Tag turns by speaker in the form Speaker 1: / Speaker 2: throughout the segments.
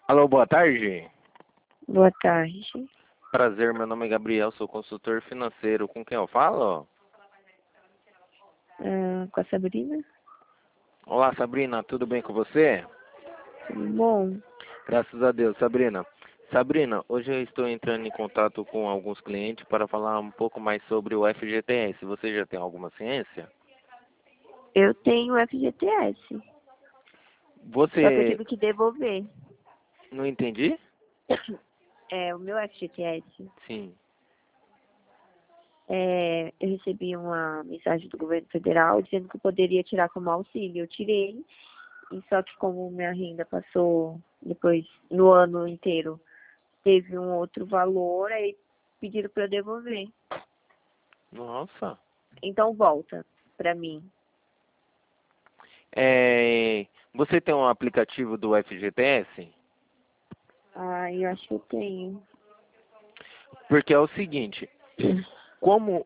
Speaker 1: Alô, boa tarde.
Speaker 2: Boa tarde.
Speaker 1: Prazer, meu nome é Gabriel, sou consultor financeiro. Com quem eu falo?
Speaker 2: Com a Sabrina?
Speaker 1: Olá, Sabrina, tudo bem com você?
Speaker 2: Tudo bom?
Speaker 1: Graças a Deus, Sabrina. Sabrina, hoje eu estou entrando em contato com alguns clientes para falar um pouco mais sobre o FGTS. Você já tem alguma ciência?
Speaker 2: Eu tenho FGTS, só que eu
Speaker 1: Você
Speaker 2: tive que devolver.
Speaker 1: não entendi?
Speaker 2: O meu FGTS,
Speaker 1: Sim.
Speaker 2: eu recebi uma mensagem do governo federal dizendo que eu poderia tirar como auxílio. Eu tirei, e só que como minha renda passou depois, no ano inteiro, teve um outro valor, aí pediram para eu devolver.
Speaker 1: Nossa.
Speaker 2: Então volta para mim.
Speaker 1: Você tem um aplicativo do FGTS?
Speaker 2: Eu acho que eu tenho.
Speaker 1: Porque é o seguinte, como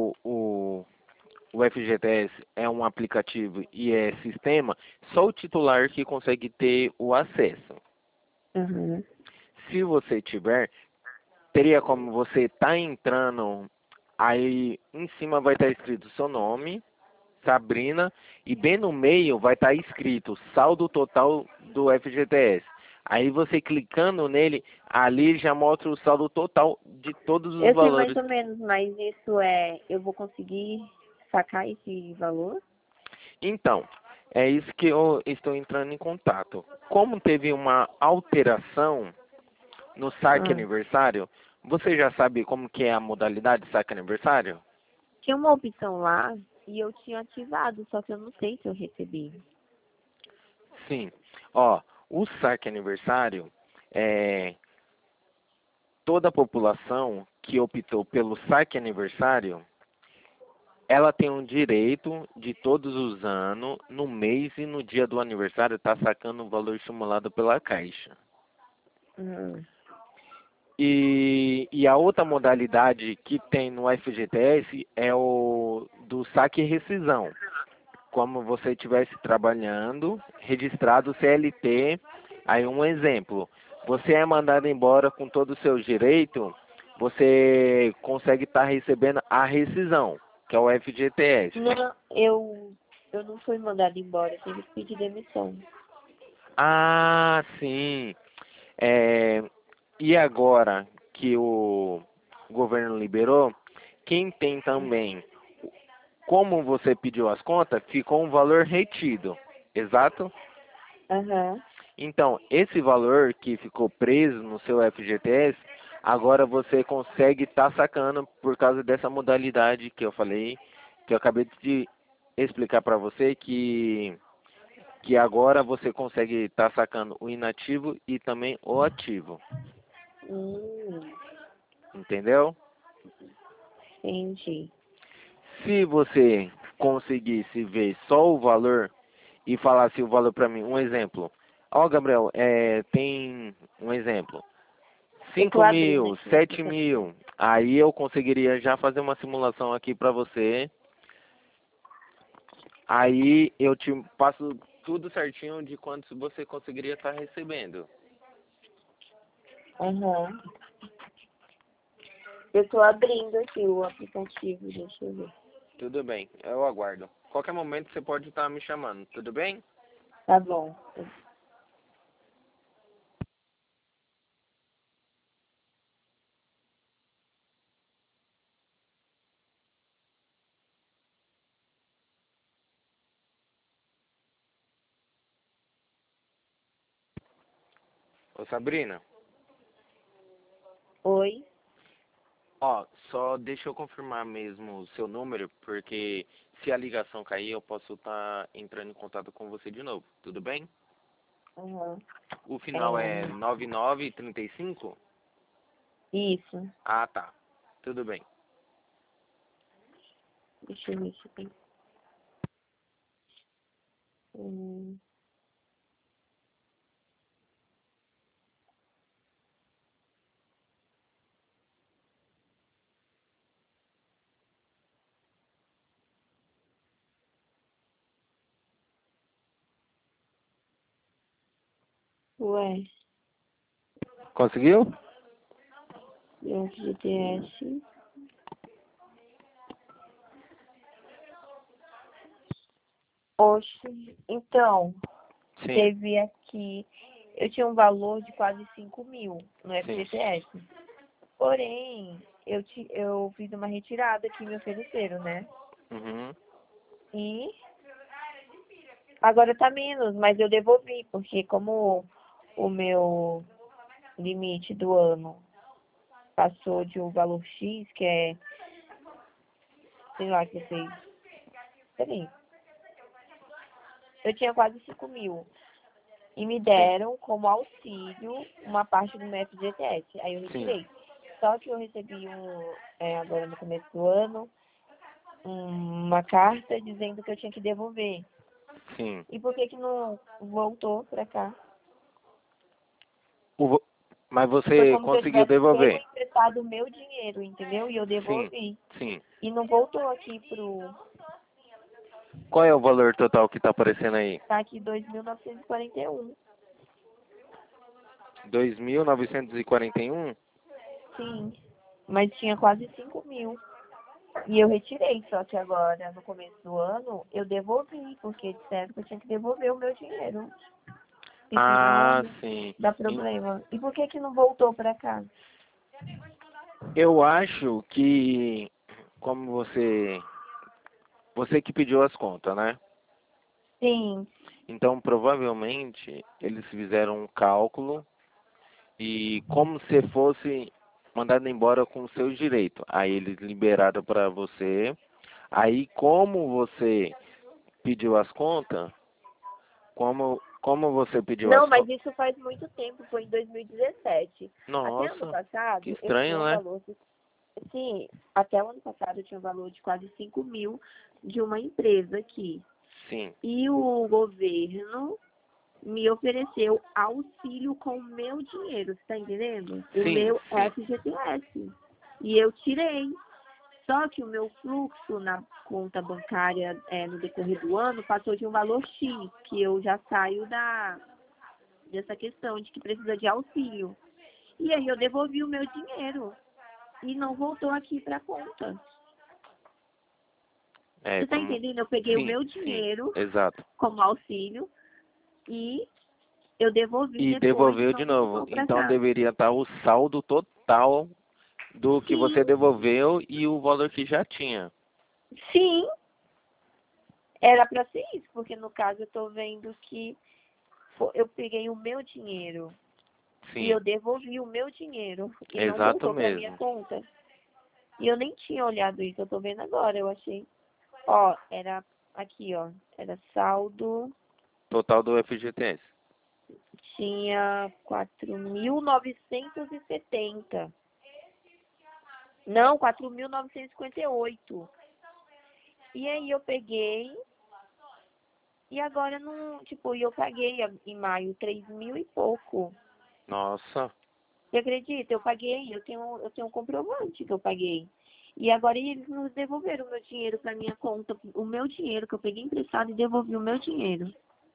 Speaker 1: o FGTS é um aplicativo e é sistema, só o titular que consegue ter o acesso.
Speaker 2: Uhum.
Speaker 1: Se você tiver, teria como você tá entrando, aí em cima vai estar escrito seu nome, Sabrina, e bem no meio vai estar escrito saldo total do FGTS. Aí você clicando nele, ali já mostra o saldo total de todos os
Speaker 2: Eu sei mais
Speaker 1: valores.
Speaker 2: ou menos, mas eu vou conseguir sacar esse valor?
Speaker 1: Então, é isso que eu estou entrando em contato. Como teve uma alteração no saque
Speaker 2: Ah,
Speaker 1: aniversário, você já sabe como que é a modalidade de saque aniversário?
Speaker 2: tinha uma opção lá e eu tinha ativado, só que eu não sei se eu recebi.
Speaker 1: Sim. Ó, o saque aniversário, é, toda a população que optou pelo saque aniversário, ela tem um direito de todos os anos, no mês e no dia do aniversário, estar sacando o valor estimulado pela Caixa.
Speaker 2: Hum,
Speaker 1: E a outra modalidade que tem no FGTS é o do saque e rescisão. Como você estivesse trabalhando, registrado CLT, aí um exemplo, você é mandado embora com todos os seus direitos, você consegue estar recebendo a rescisão, que é o FGTS.
Speaker 2: Não, eu não fui mandada embora, eu tive que pedir demissão.
Speaker 1: Ah, sim. É, e agora que o governo liberou, quem tem também, como você pediu as contas, ficou um valor retido, exato?
Speaker 2: Aham.
Speaker 1: Então, esse valor que ficou preso no seu FGTS, agora você consegue estar sacando por causa dessa modalidade que eu falei, que eu acabei de explicar para você, que agora você consegue estar sacando o inativo e também o ativo,
Speaker 2: Hum,
Speaker 1: entendeu?
Speaker 2: entendi.
Speaker 1: Se você conseguisse ver só o valor e falasse o valor para mim, um exemplo. Ó, Gabriel, tem um exemplo.
Speaker 2: Eu tô
Speaker 1: 5
Speaker 2: abrindo
Speaker 1: mil,
Speaker 2: aqui o
Speaker 1: 7
Speaker 2: aplicativo.
Speaker 1: mil. Aí eu conseguiria já fazer uma simulação aqui para você. Aí eu te passo tudo certinho de quanto você conseguiria estar recebendo.
Speaker 2: Aham. Eu tô abrindo aqui o aplicativo, deixa eu ver.
Speaker 1: Tudo bem, eu aguardo. Qualquer momento você pode estar me chamando, tudo bem?
Speaker 2: Tá bom.
Speaker 1: Ô Sabrina,
Speaker 2: Oi?
Speaker 1: ó, só deixa eu confirmar mesmo o seu número, porque se a ligação cair eu posso estar entrando em contato com você de novo, tudo bem?
Speaker 2: Aham.
Speaker 1: O final é
Speaker 2: É,
Speaker 1: 9935.
Speaker 2: isso.
Speaker 1: Ah, tá. Tudo bem.
Speaker 2: Deixa eu ver se tem. Hum, ué.
Speaker 1: Conseguiu?
Speaker 2: Meu FGTS. Oxe, então,
Speaker 1: Sim,
Speaker 2: teve aqui, eu tinha um valor de quase 5 mil no
Speaker 1: sim.
Speaker 2: FGTS. Porém, eu fiz uma retirada que me ofereceram, né?
Speaker 1: Uhum.
Speaker 2: E agora tá menos, mas eu devolvi, porque como o meu limite do ano passou de um valor X, que é, sei lá, que vocês. Peraí. Eu tinha quase 5 mil. E me
Speaker 1: Sim,
Speaker 2: deram como auxílio uma parte do meu FGTS. Aí eu
Speaker 1: sim,
Speaker 2: retirei. Só que eu recebi agora no começo do ano, uma carta dizendo que eu tinha que devolver.
Speaker 1: sim.
Speaker 2: E por que que não voltou pra cá?
Speaker 1: O vo- Mas
Speaker 2: Foi
Speaker 1: você
Speaker 2: como se eu
Speaker 1: conseguiu
Speaker 2: tivesse pego
Speaker 1: devolver?
Speaker 2: emprestado o meu dinheiro, entendeu? E eu
Speaker 1: Sim,
Speaker 2: devolvi.
Speaker 1: sim.
Speaker 2: E não voltou aqui pro.
Speaker 1: Qual é o valor total que tá aparecendo aí?
Speaker 2: Tá aqui 2.941.
Speaker 1: 2.941?
Speaker 2: Sim. Mas tinha quase 5 mil. E eu retirei, só que agora, no começo do ano, eu devolvi, porque disseram que eu tinha que devolver o meu dinheiro. E
Speaker 1: Ah,
Speaker 2: senão
Speaker 1: sim.
Speaker 2: dá problema. E por que que não voltou pra cá?
Speaker 1: Eu acho que, como você que pediu as contas, né?
Speaker 2: Sim,
Speaker 1: Então, provavelmente, eles fizeram um cálculo e como se fosse mandado embora com seus direitos. Aí eles liberaram para você. Aí, como você pediu as contas, como você pediu
Speaker 2: não,
Speaker 1: as
Speaker 2: mas
Speaker 1: contas?
Speaker 2: isso faz muito tempo, foi em 2017. Até ano
Speaker 1: Nossa, que
Speaker 2: passado, eu tinha
Speaker 1: estranho,
Speaker 2: um
Speaker 1: né?
Speaker 2: valor, sim, até o ano passado eu tinha um valor de quase 5 mil de uma empresa aqui.
Speaker 1: Sim,
Speaker 2: E o governo me ofereceu auxílio com o meu dinheiro, você tá entendendo? O
Speaker 1: sim,
Speaker 2: meu
Speaker 1: sim.
Speaker 2: FGTS. E eu tirei. Só que o meu fluxo na conta bancária no decorrer do ano passou de um valor X, que eu já saio dessa questão de que precisa de auxílio. E aí eu devolvi o meu dinheiro e não voltou aqui para a conta.
Speaker 1: É,
Speaker 2: Você está
Speaker 1: como.
Speaker 2: entendendo? Eu peguei o
Speaker 1: Sim,
Speaker 2: meu
Speaker 1: sim,
Speaker 2: dinheiro
Speaker 1: exato.
Speaker 2: como auxílio e eu devolvi
Speaker 1: E
Speaker 2: depois e
Speaker 1: devolveu
Speaker 2: não
Speaker 1: de novo.
Speaker 2: voltou para
Speaker 1: Então
Speaker 2: cá.
Speaker 1: deveria estar o saldo total do que
Speaker 2: Sim,
Speaker 1: você devolveu e o valor que já tinha.
Speaker 2: sim, era para ser isso, porque no caso eu estou vendo que eu peguei o meu dinheiro e
Speaker 1: Sim,
Speaker 2: eu devolvi o meu dinheiro e não
Speaker 1: exato
Speaker 2: voltou para minha
Speaker 1: mesmo.
Speaker 2: conta. E eu nem tinha olhado isso, eu tô vendo agora, eu achei. Ó, era aqui, ó, era saldo,
Speaker 1: Total do FGTS.
Speaker 2: tinha 4.970. Não, 4.958. E aí eu peguei e agora não, tipo, e eu paguei em maio 3 mil e pouco.
Speaker 1: Nossa,
Speaker 2: Você acredita? Eu paguei, eu tenho um comprovante que eu paguei. E agora eles nos devolveram o meu dinheiro para minha conta, o meu dinheiro que eu peguei emprestado e devolvi o meu dinheiro.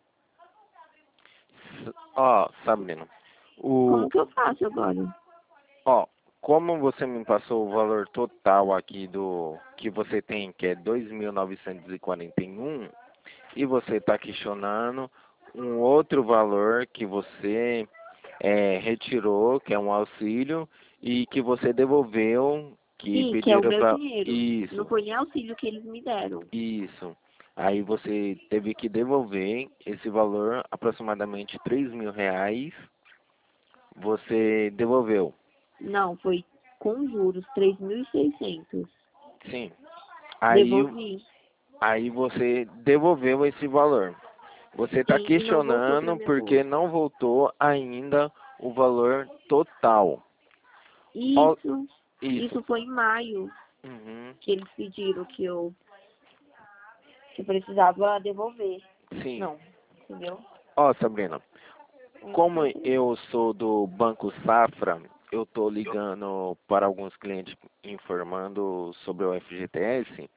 Speaker 1: ó, Sabrina,
Speaker 2: Como
Speaker 1: o,
Speaker 2: que eu faço agora?
Speaker 1: ó, como você me passou o valor total aqui do que você tem, que é 2.941, e você está questionando um outro valor que você retirou, que é um auxílio, e que você devolveu, que
Speaker 2: Sim, que é o
Speaker 1: pediram
Speaker 2: meu
Speaker 1: para.
Speaker 2: dinheiro. Não
Speaker 1: Isso,
Speaker 2: foi nem auxílio que eles me deram.
Speaker 1: isso. Aí você teve que devolver esse valor, aproximadamente R$ 3.000. Você devolveu.
Speaker 2: Não, foi com juros, 3.600.
Speaker 1: Sim. Aí,
Speaker 2: Devolvi.
Speaker 1: aí você devolveu esse valor. Você está
Speaker 2: Sim, e não voltou para
Speaker 1: questionando
Speaker 2: minha
Speaker 1: porque
Speaker 2: conta.
Speaker 1: não voltou ainda o valor total. Ó,
Speaker 2: Isso,
Speaker 1: isso.
Speaker 2: isso foi em maio
Speaker 1: Uhum.
Speaker 2: que eles pediram que eu precisava devolver.
Speaker 1: Sim.
Speaker 2: Não, entendeu?
Speaker 1: Ó, Sabrina, como
Speaker 2: Pode ir.
Speaker 1: eu sou do Banco Safra, eu estou ligando para alguns clientes informando sobre o FGTS.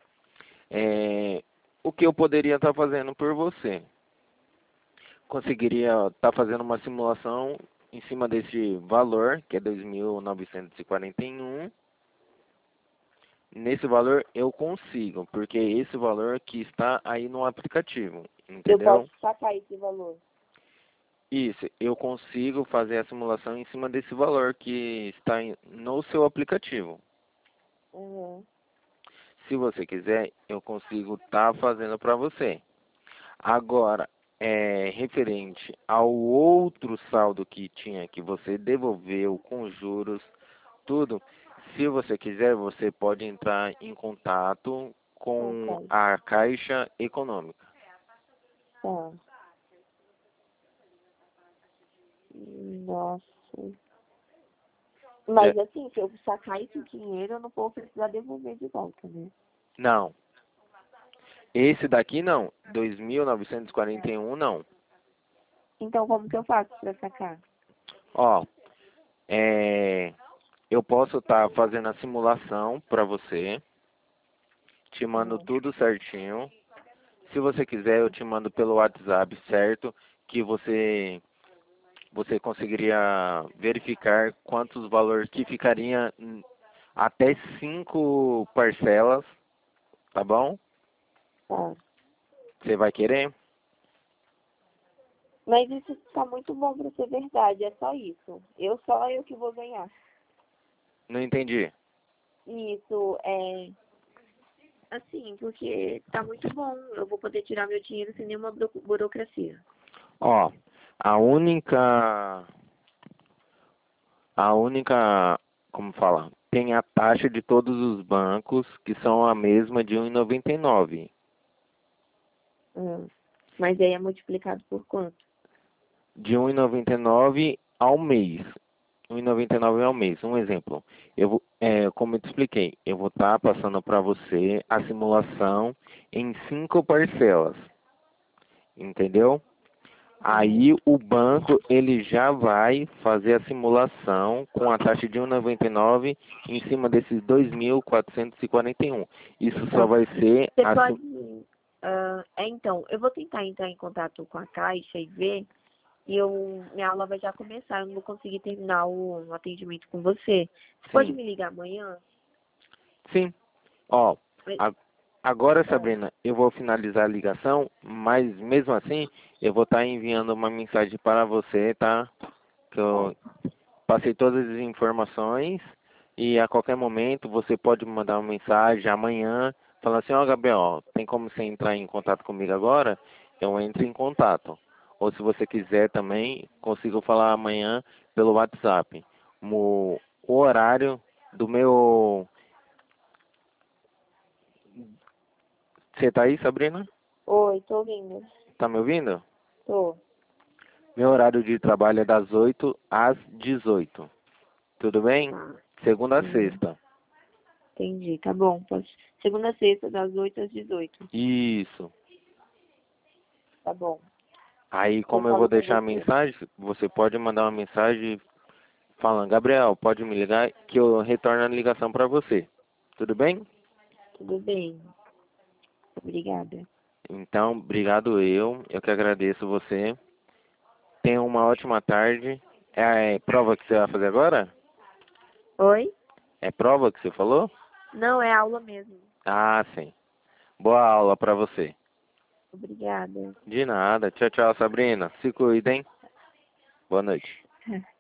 Speaker 1: O que eu poderia estar fazendo por você? Conseguiria estar fazendo uma simulação em cima desse valor, que é 2.941. Nesse valor eu consigo, porque é esse valor que está aí no aplicativo,
Speaker 2: Eu
Speaker 1: entendeu?
Speaker 2: posso sacar esse valor.
Speaker 1: Isso, eu consigo fazer a simulação em cima desse valor que está no seu aplicativo.
Speaker 2: Uhum.
Speaker 1: Se você quiser, eu consigo estar fazendo para você. Agora, referente ao outro saldo que tinha, que você devolveu com juros, tudo, se você quiser, você pode entrar em contato com
Speaker 2: Ok.
Speaker 1: a Caixa Econômica.
Speaker 2: Tá. Nossa.
Speaker 1: Já-
Speaker 2: Mas assim, se eu sacar esse dinheiro, eu não vou precisar devolver de volta, né?
Speaker 1: Não, esse daqui não, 2.941 não.
Speaker 2: Então como que eu faço pra sacar?
Speaker 1: Ó, eu posso estar fazendo a simulação para você, te mando
Speaker 2: Uhum.
Speaker 1: tudo certinho. Se você quiser, eu te mando pelo WhatsApp, certo? Que você conseguiria verificar quantos valores que ficaria até 5 parcelas, tá bom?
Speaker 2: Tá.
Speaker 1: Você vai querer?
Speaker 2: Mas isso tá muito bom pra ser verdade, é só isso. Só eu que vou ganhar.
Speaker 1: Não entendi.
Speaker 2: Isso é assim, porque tá muito bom. Eu vou poder tirar meu dinheiro sem nenhuma burocracia.
Speaker 1: Ó, a única, a única, como falar? Tem a taxa de todos os bancos que são a mesma de 1,99.
Speaker 2: Hum. Mas aí é multiplicado por quanto?
Speaker 1: De 1,99 ao mês. 1,99 ao mês. Um exemplo. Como eu te expliquei, eu vou estar passando para você a simulação em 5 parcelas. Entendeu?
Speaker 2: Uhum.
Speaker 1: Aí o banco ele já vai fazer a simulação com a taxa de 1,99 em cima desses 2.441. Isso só
Speaker 2: Tá.
Speaker 1: vai ser
Speaker 2: Você
Speaker 1: a
Speaker 2: pode. Então, eu vou tentar entrar em contato com a Caixa e ver. Minha aula vai já começar, eu não vou conseguir terminar o atendimento com você. Você pode
Speaker 1: sim,
Speaker 2: me ligar amanhã?
Speaker 1: sim. Ó,
Speaker 2: Mas-
Speaker 1: a- agora,
Speaker 2: ah,
Speaker 1: Sabrina, eu vou finalizar a ligação, mas mesmo assim, eu vou estar enviando uma mensagem para você, tá? Que
Speaker 2: tá.
Speaker 1: eu passei todas as informações e a qualquer momento você pode me mandar uma mensagem amanhã, falando assim, ó, Gabriel, tem como você entrar em contato comigo agora? Eu entro em contato. Ou se você quiser também, consigo falar amanhã pelo WhatsApp. O horário do meu. Você tá aí, Sabrina?
Speaker 2: Oi, tô ouvindo.
Speaker 1: Tá me ouvindo?
Speaker 2: Tô.
Speaker 1: Meu horário de trabalho é das 8 às 18. Tudo bem?
Speaker 2: Tá.
Speaker 1: Segunda a
Speaker 2: Uhum.
Speaker 1: sexta.
Speaker 2: Entendi, tá bom. Segunda a sexta, das 8 às 18.
Speaker 1: Isso.
Speaker 2: Tá bom.
Speaker 1: Aí,
Speaker 2: Eu
Speaker 1: como eu vou
Speaker 2: falo com
Speaker 1: deixar a
Speaker 2: você.
Speaker 1: mensagem, você pode mandar uma mensagem falando, Gabriel, pode me ligar que eu retorno a ligação para você. Tudo bem?
Speaker 2: Tudo bem. Obrigada.
Speaker 1: Então, obrigado eu que agradeço você. Tenha uma ótima tarde. É prova que você vai fazer agora?
Speaker 2: Oi?
Speaker 1: É prova que você falou?
Speaker 2: Não, é aula mesmo.
Speaker 1: Ah, sim. Boa aula para você.
Speaker 2: Obrigada.
Speaker 1: De nada. Tchau, tchau, Sabrina. Se cuidem. Boa noite.